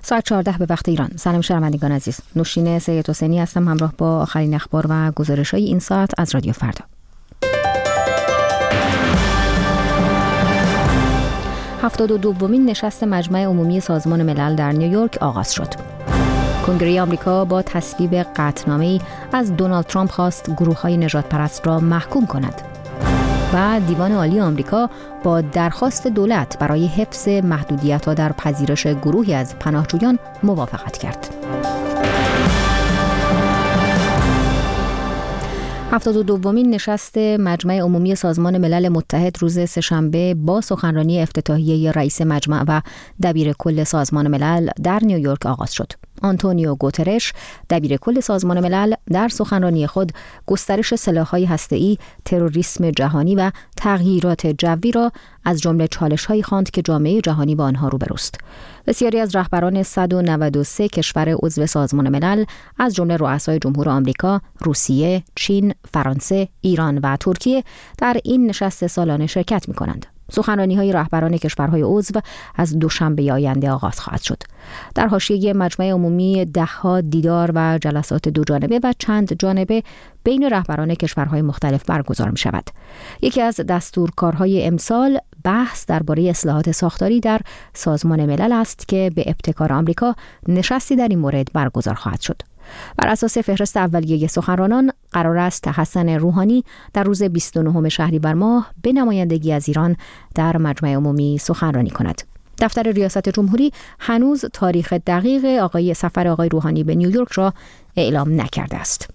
ساعت 14 به وقت ایران. سلام شنوندگان عزیز. نوشین سید حسینی هستم همراه با آخرین اخبار و گزارش‌های این ساعت از رادیو فردا. 72مین نشست مجمع عمومی سازمان ملل در نیویورک آغاز شد. کنگره آمریکا با تصویب قطعنامه‌ای از دونالد ترامپ خواست گروه‌های نژاد پرست را محکوم کند. و دیوان عالی آمریکا با درخواست دولت برای حفظ محدودیت‌ها در پذیرش گروهی از پناهجویان موافقت کرد. 72مین نشست مجمع عمومی سازمان ملل متحد روز سه‌شنبه با سخنرانی افتتاحیه رئیس مجمع و دبیر کل سازمان ملل در نیویورک آغاز شد. آنتونیو گوترش دبیر کل سازمان ملل در سخنرانی خود گسترش سلاح‌های هسته‌ای، تروریسم جهانی و تغییرات جوی را از جمله چالش‌هایی خواند که جامعه جهانی با آنها روبروست. بسیاری از رهبران 193 کشور عضو سازمان ملل از جمله رؤسای جمهور آمریکا، روسیه، چین، فرانسه، ایران و ترکیه در این نشست سالانه شرکت می‌کنند. سخنرانی‌های رهبران کشورهای عضو از دوشنبه آینده آغاز خواهد شد. در حاشیه مجمع عمومی ده‌ها دیدار و جلسات دوجانبه و چند جانبه بین رهبران کشورهای مختلف برگزار می‌شود. یکی از دستورکارهای امسال بحث درباره اصلاحات ساختاری در سازمان ملل است که به ابتکار آمریکا نشستی در این مورد برگزار خواهد شد. بر اساس فهرست اولیه سخنرانان قرار است حسن روحانی در روز 29 شهریور ماه به نمایندگی از ایران در مجمع عمومی سخنرانی کند. دفتر ریاست جمهوری هنوز تاریخ دقیق سفر آقای روحانی به نیویورک را اعلام نکرده است.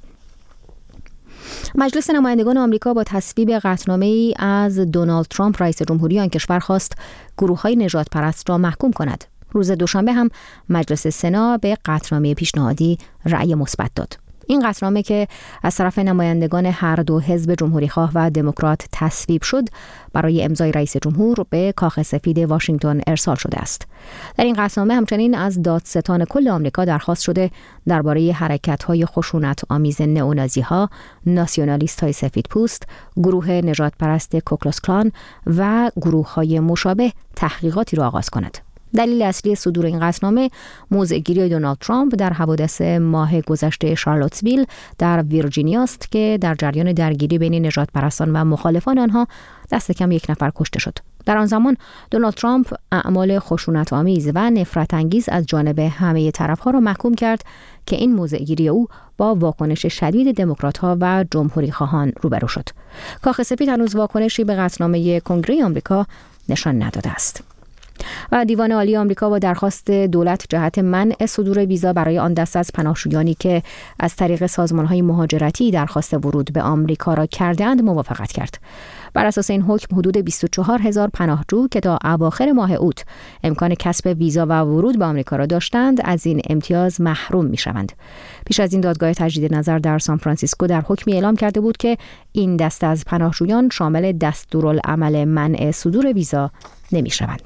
مجلس نمایندگان آمریکا با تصویب قطعنامه‌ای از دونالد ترامپ رئیس جمهوری آن کشور خواست گروه‌های نژاد پرست را محکوم کند. روز دوشنبه هم مجلس سنا به قطعنامه پیشنهادی رأی مثبت داد. این قطعنامه که از طرف نمایندگان هر دو حزب جمهوری‌خواه و دموکرات تصویب شد، برای امضای رئیس جمهور به کاخ سفید واشنگتن ارسال شده است. در این قطعنامه همچنین از دادستان کل آمریکا درخواست شده درباره حرکت‌های خشونت‌آمیز نئونازی‌ها، ناسیونالیست‌های سفیدپوست، گروه نژاد پرست کوکلوس کلان و گروه‌های مشابه تحقیقاتی را آغاز کند. دلیل اصلی صدور این قطعنامه موضع‌گیری دونالد ترامپ در حوادث ماه گذشته شارلوتسویل در ویرجینیا است که در جریان درگیری بین نژاد پرستان و مخالفان آنها دست کم 1 نفر کشته شد. در آن زمان دونالد ترامپ اعمال خشونت‌آمیز و نفرت انگیز از جانب همه طرف‌ها را محکوم کرد که این موضع‌گیری او با واکنش شدید دموکرات‌ها و جمهوری‌خواهان روبرو شد. کاخ سفید هنوز واکنشی به قطعنامه کنگره آمریکا نشان نداده است. و دیوان عالی آمریکا با درخواست دولت جهت منع صدور ویزا برای آن دسته از پناهجویانی که از طریق سازمان‌های مهاجرتی درخواست ورود به آمریکا را کردند موافقت کرد. بر اساس این حکم حدود 24,000 پناهجو که تا اواخر ماه اوت امکان کسب ویزا و ورود به آمریکا را داشتند از این امتیاز محروم می‌شوند. پیش از این دادگاه تجدید نظر در سان فرانسیسکو در حکمی اعلام کرده بود که این دسته از پناهجویان شامل دستورالعمل منع صدور ویزا نمی‌شوند.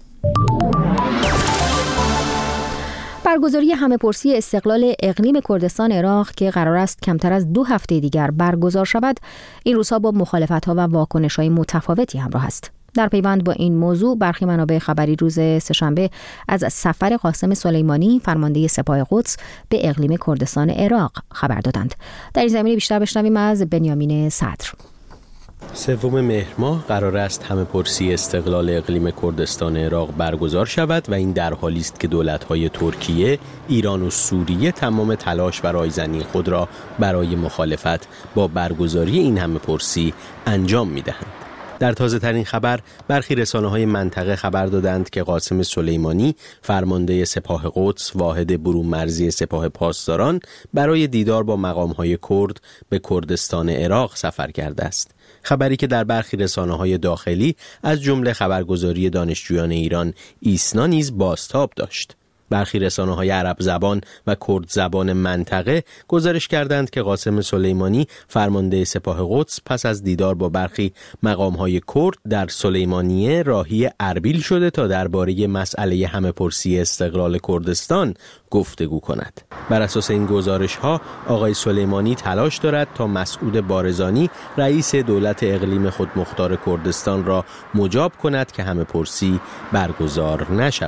برگزاری همه‌پرسی استقلال اقلیم کردستان عراق که قرار است کمتر از 2 هفته دیگر برگزار شود، این روزها با مخالفت‌ها و واکنش‌های متفاوتی همراه است. در پیوند با این موضوع برخی منابع خبری روز سه‌شنبه از سفر قاسم سلیمانی فرمانده سپاه قدس به اقلیم کردستان عراق خبر دادند. در این زمینه بیشتر بشنویم از بنیامین صدر. 3 مهر ماه قرار است همه‌پرسی استقلال اقلیم کردستان عراق برگزار شود و این در حالی است که دولت‌های ترکیه، ایران و سوریه تمام تلاش و رایزنی خود را برای مخالفت با برگزاری این همه‌پرسی انجام می‌دهند. در تازه‌ترین خبر برخی رسانه‌های منطقه خبر دادند که قاسم سلیمانی فرمانده سپاه قدس واحد برون مرزی سپاه پاسداران برای دیدار با مقام‌های کرد به کردستان عراق سفر کرده است. خبری که در برخی رسانه‌های داخلی از جمله خبرگزاری دانشجویان ایران ایسنا نیز بازتاب داشت. برخی رسانه‌های عرب زبان و کرد زبان منطقه گزارش کردند که قاسم سلیمانی فرمانده سپاه قدس پس از دیدار با برخی مقام‌های کرد در سلیمانیه راهی اربیل شده تا درباره مسئله همه‌پرسی استقلال کردستان گفتگو کند. بر اساس این گزارش‌ها آقای سلیمانی تلاش دارد تا مسعود بارزانی رئیس دولت اقلیم خودمختار کردستان را مجاب کند که همه‌پرسی برگزار نشود.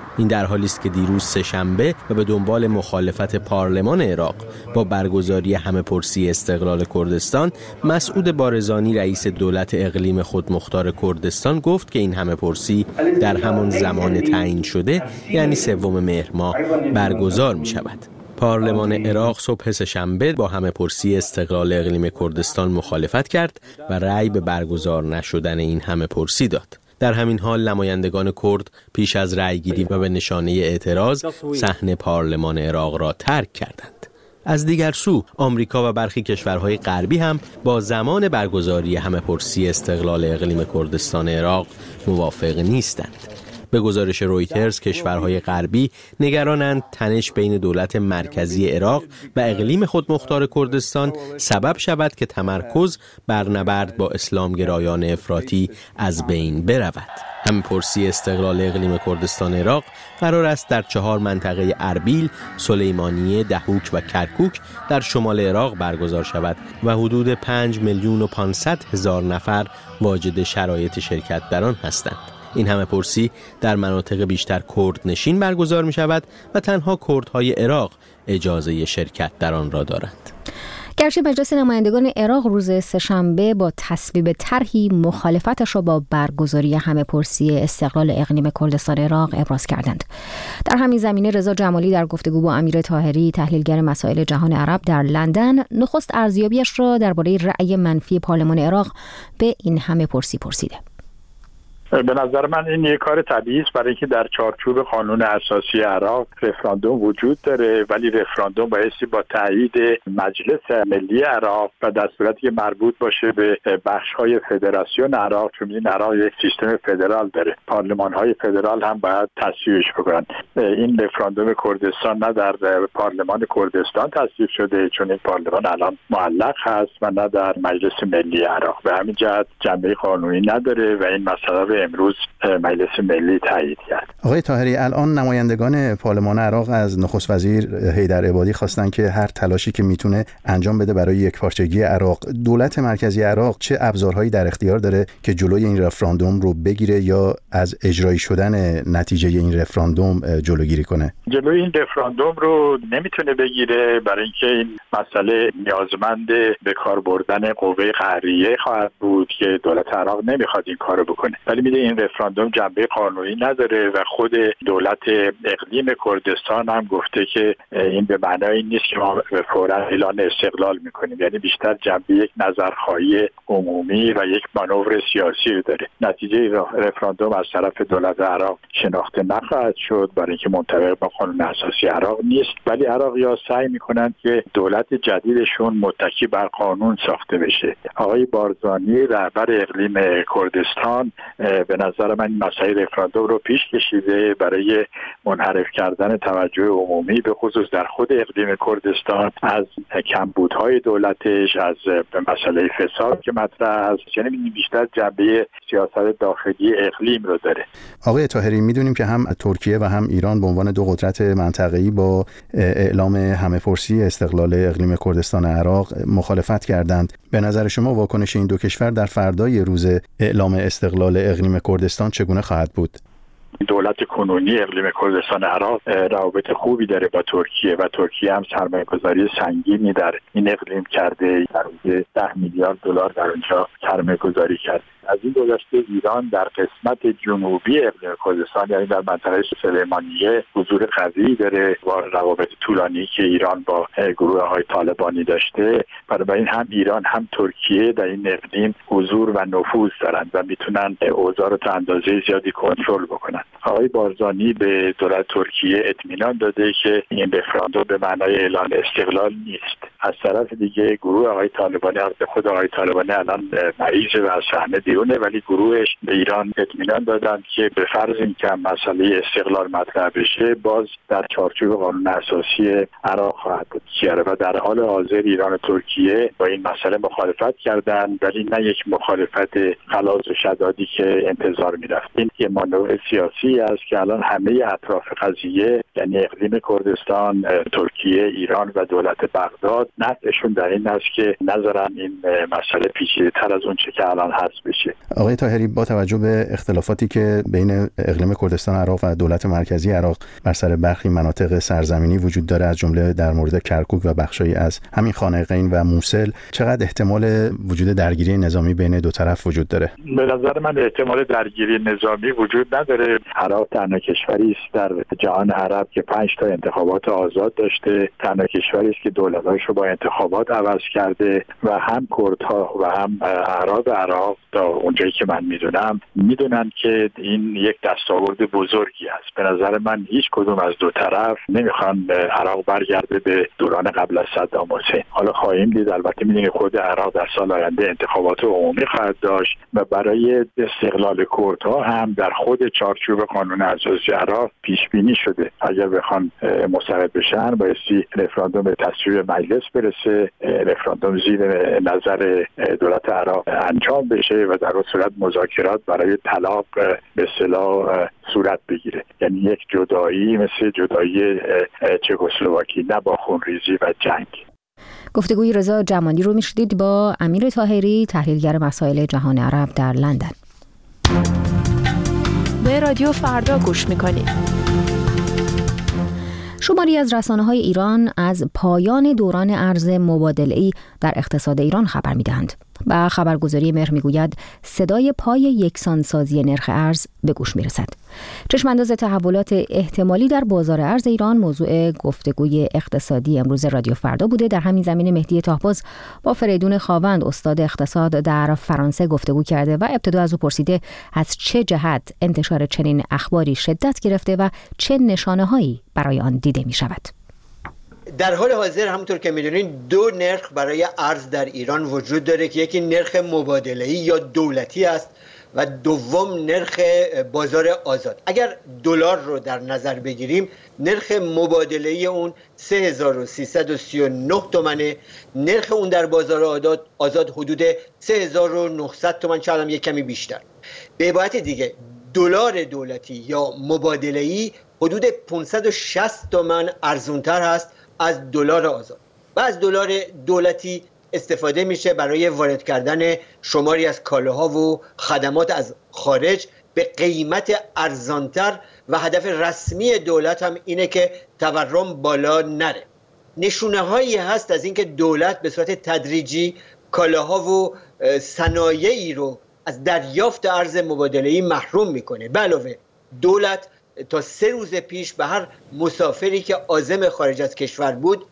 این در حالی است که دیروز سه‌شنبه و به دنبال مخالفت پارلمان عراق با برگزاری همه‌پرسی استقلال کردستان، مسعود بارزانی رئیس دولت اقلیم خودمختار کردستان گفت که این همه‌پرسی در همان زمان تعیین شده، یعنی 3 مهر ماه برگزار می شود. پارلمان عراق صبح سه‌شنبه با همه‌پرسی استقلال اقلیم کردستان مخالفت کرد و رأی به برگزار نشدن این همه‌پرسی داد. در همین حال نمایندگان کرد پیش از رأیگیری و به نشانه اعتراض صحن پارلمان عراق را ترک کردند. از دیگر سو آمریکا و برخی کشورهای غربی هم با زمان برگزاری همه‌پرسی استقلال اقلیم کردستان عراق موافق نیستند. به گزارش رویترز کشورهای غربی نگرانند تنش بین دولت مرکزی عراق و اقلیم خودمختار کردستان سبب شود که تمرکز بر نبرد با اسلامگرایان افراطی از بین برود. همه‌پرسی استقلال اقلیم کردستان عراق قرار است در 4 منطقه اربیل، سلیمانیه، دهوک و کرکوک در شمال عراق برگزار شود و حدود 5,500,000 نفر واجد شرایط شرکت در آن هستند. این همه‌پرسی در مناطق بیشتر کرد نشین برگزار می شود و تنها کردهای عراق اجازه شرکت در آن را دارند. گرچه مجلس نمایندگان عراق روز سه‌شنبه با تصویب طرحی مخالفتش را با برگزاری همه‌پرسی استقلال اقلیم کردستان عراق ابراز کردند. در همین زمینه رضا جمالی در گفتگو با امیر طاهری تحلیلگر مسائل جهان عرب در لندن نخست ارزیابیش را درباره رأی منفی پارلمان عراق به این همه‌پرسی پرسیده. به نظر من این یک کار طبیعی است، برای اینکه در چارچوب قانون اساسی عراق رفراندوم وجود داره، ولی رفراندوم بایستی با تایید مجلس ملی عراق و در صورتی که مربوط باشه به بخش‌های فدراسیون عراق، چون این عراق یک سیستم فدرال داره، پارلمان‌های فدرال هم باید تصویبش بکنن. این رفراندوم کردستان نه در پارلمان کردستان تصویب شده، چون این پارلمان الان معلق هست، و نه در مجلس ملی عراق. به همین جهت جنبه قانونی نداره و این مسئله امروز مجلس ملی تایید کرد. آقای طاهری، الان نمایندگان پارلمان عراق از نخست وزیر حیدر عبادی خواستن که هر تلاشی که میتونه انجام بده برای یکپارچگی عراق. دولت مرکزی عراق چه ابزارهایی در اختیار داره که جلوی این رفراندوم رو بگیره یا از اجرایی شدن نتیجه این رفراندوم جلوگیری کنه؟ جلوی این رفراندوم رو نمیتونه بگیره، برای اینکه این مسئله نیازمند به کار بردن قوه قهریه خواهد بود که دولت عراق نمیخواد این کارو بکنه. ولی این رفراندوم جنبه قانونی نداره و خود دولت اقلیم کردستان هم گفته که این به معنای نیست که ما فوراً اعلان استقلال میکنیم، یعنی بیشتر جنبه یک نظرخواهی عمومی و یک مانور سیاسی رو داره. نتیجه رفراندوم از طرف دولت عراق شناخته نخواهد شد، برای اینکه منطبق با قانون اساسی عراق نیست، ولی عراقی‌ها سعی میکنند که دولت جدیدشون متکی بر قانون ساخته بشه. آقای بارزانی رهبر اقلیم کردستان به نظر من مسائل رفراندوم رو پیش کشیده برای منحرف کردن توجه عمومی به خصوص در خود اقلیم کردستان از کمبودهای دولتش، از مسئله فساد که مطرح است، یعنی بیشتر جنبه سیاست داخلی اقلیم رو داره. آقای طاهری، میدونیم که هم ترکیه و هم ایران به عنوان 2 قدرت منطقه‌ای با اعلام همه‌پرسی استقلال اقلیم کردستان عراق مخالفت کردند. به نظر شما واکنش این 2 کشور در فردای روز اعلام استقلال اقلیم کردستان چگونه خواهد بود؟ دولت کنونی اقلیم کردستان عراق روابط خوبی داره با ترکیه و ترکیه هم سرمایه‌گذاری سنگینی در این اقلیم کرده، حدود 10 میلیارد دلار در اونجا سرمایه‌گذاری کرده. از این گذشته ایران در قسمت جنوبی اقلیم کردستان، یعنی در منطقه سلیمانیه، حضور قوی داره با روابط طولانی که ایران با گروه‌های طالبانی داشته. بنابراین هم ایران هم ترکیه در این اقلیم حضور و نفوذ دارند و میتونن اوضاع رو تا اندازه زیادی کنترل بکنن. آقای بارزانی به دولت ترکیه اطمینان داده که این رفراندوم به معنای اعلان استقلال نیست. از طرف دیگه گروه آقای طالبانی، خود آقای طالبانی الان مریض و از صحنه بیرونه، ولی گروهش به ایران اطمینان دادند که به فرض اینکه مسئله استقلال مطرح بشه، باز در چارچوب قانون اساسی عراق خواهد بود. و در حال حاضر ایران و ترکیه با این مسئله مخالفت کردند، ولی نه یک مخالفت خلاص و شدادی که انتظار می‌رفت. این که مانور سیاسی سیاسی است که الان همه اطراف قضیه، یعنی اقلیم کردستان، ترکیه، ایران و دولت بغداد، نظرشون در این است که نذارن این مسئله پیچیده‌تر از اون چه که الان هست بشه. آقای طاهری، با توجه به اختلافاتی که بین اقلیم کردستان عراق و دولت مرکزی عراق بر سر برخی مناطق سرزمینی وجود داره، از جمله در مورد کرکوک و بخشایی از همین خانقین و موصل، چقدر احتمال وجود درگیری نظامی بین دو طرف وجود داره؟ به نظر من احتمال درگیری نظامی وجود نداره. عراق تنها کشوری است در جهان عرب که 5 تا انتخابات آزاد داشته، تنها کشوری است که دولت‌هاش رو با انتخابات عوض کرده و هم کردها و هم اعراب عراق تا اونجایی که من میدونن که این یک دستاورد بزرگی است. به نظر من هیچ کدوم از دو طرف نمیخوان عراق برگرده به دوران قبل از صدام حسین. حالا خواهیم دید، البته میدونید خود عراق در سال آینده انتخابات عمومی خواهد داشت و برای استقلال کردها هم در خود چارچوب قانون اساسی عراق پیش بینی شده اگر بخوان مستقل بشن بایستی رفراندوم به تصویب مجلس برسه، رفراندوم زیر نظر دولت عراق انجام بشه و در اون صورت مذاکرات برای طلاق به اصطلاح صورت بگیره. یعنی یک جدایی مثل جدایی چکسلواکی، نه با خونریزی و جنگ. گفتگوی رضا جمالی رو میشدید با امیر طاهری، تحلیلگر مسائل جهان عرب در لندن. به رادیو فردا گوش میکنید. شماری از رسانه‌های ایران از پایان دوران ارز مبادله‌ای در اقتصاد ایران خبر می‌دهند. و خبرگزاری مهر میگوید صدای پای یکسانسازی نرخ ارز به گوش میرسد. چشمانداز تحولات احتمالی در بازار ارز ایران موضوع گفتگوی اقتصادی امروز رادیو فردا بوده. در همین زمینه مهدی طاهباز با فریدون خاوند استاد اقتصاد در فرانسه گفتگو کرده و ابتدا از او پرسیده از چه جهت انتشار چنین اخباری شدت گرفته و چه نشانه‌هایی برای آن دیده می‌شود. در حال حاضر همونطور که میدونین 2 نرخ برای ارز در ایران وجود داره که یکی نرخ مبادله‌ای یا دولتی است و دوم نرخ بازار آزاد. اگر دلار رو در نظر بگیریم نرخ مبادله‌ای اون 3339 تومنه، نرخ اون در بازار آزاد حدود 3900 تومن، شاید هم یک کمی بیشتر. به عبارت دیگه دلار دولتی یا مبادله‌ای حدود 560 تومن ارزونتر هست از دلار آزاد و از دلار دولتی استفاده میشه برای وارد کردن شماری از کالاها و خدمات از خارج به قیمت ارزانتر و هدف رسمی دولت هم اینه که تورم بالا نره. نشونه هایی هست از اینکه دولت به صورت تدریجی کالاها و صنایعی رو از دریافت ارز مبادله‌ای محروم میکنه. به علاوه دولت تا 3 روز پیش به هر مسافری که عازم خارج از کشور بود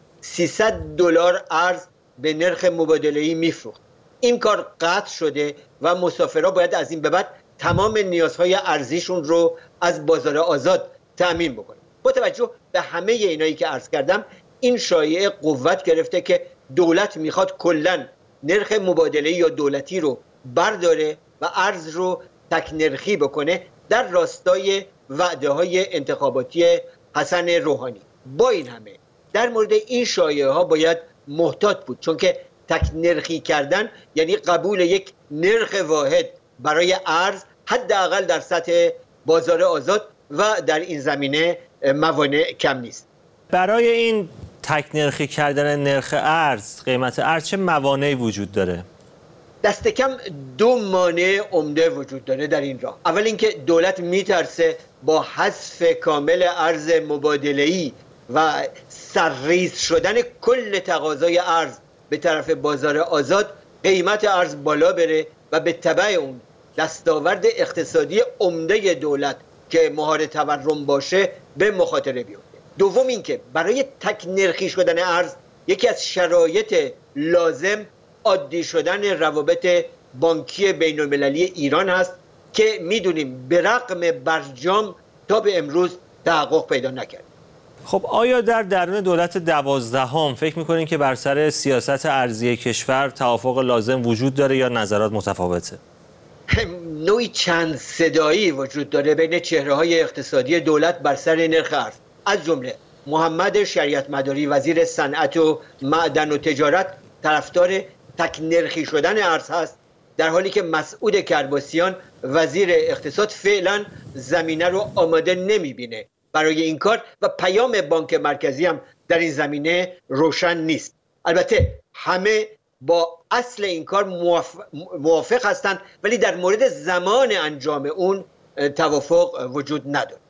$300 ارز به نرخ مبادله‌ای میفروخت. این کار قطع شده و مسافرها باید از این به بعد تمام نیازهای ارزیشون رو از بازار آزاد تأمین بکنن. با توجه به همه اینایی که عرض کردم این شایعه قوت گرفته که دولت میخواد کلاً نرخ مبادله‌ای یا دولتی رو برداره و ارز رو تک نرخی بکنه در راستای وعده‌های انتخاباتی حسن روحانی. با این همه در مورد این شایعه ها باید محتاط بود، چون که تک نرخی کردن یعنی قبول یک نرخ واحد برای ارز حداقل در سطح بازار آزاد و در این زمینه موانع کم نیست. برای این تک نرخی کردن نرخ ارز، قیمت ارز، چه موانعی وجود داره؟ دست کم 2 مانع عمده وجود داره در این راه. اول اینکه دولت میترسه با حذف کامل ارز مبادله‌ای و سرریز شدن کل تقاضای ارز به طرف بازار آزاد قیمت ارز بالا بره و به تبع اون دستاورد اقتصادی عمده دولت که مهار تورم باشه به مخاطره بیفته. دوم اینکه برای تک نرخی شدن ارز یکی از شرایط لازم عادی شدن روابط بانکی بین المللی ایران هست که میدونیم به رغم برجام تا به امروز تحقق پیدا نکرد. خب آیا در درون دولت 12 فکر میکنین که بر سر سیاست ارزی کشور توافق لازم وجود داره یا نظرات متفاوته؟ نوعی چند صدایی وجود داره بین چهره‌های اقتصادی دولت بر سر نرخ ارز، از جمله محمد شریعت مداری وزیر صنعت و معدن و تجارت طرفدار تک نرخی شدن ارز هست، در حالی که مسعود کرباسیان وزیر اقتصاد فعلا زمینه رو آماده نمیبینه برای این کار و پیام بانک مرکزی هم در این زمینه روشن نیست. البته همه با اصل این کار موافق هستند، ولی در مورد زمان انجام اون توافق وجود نداره.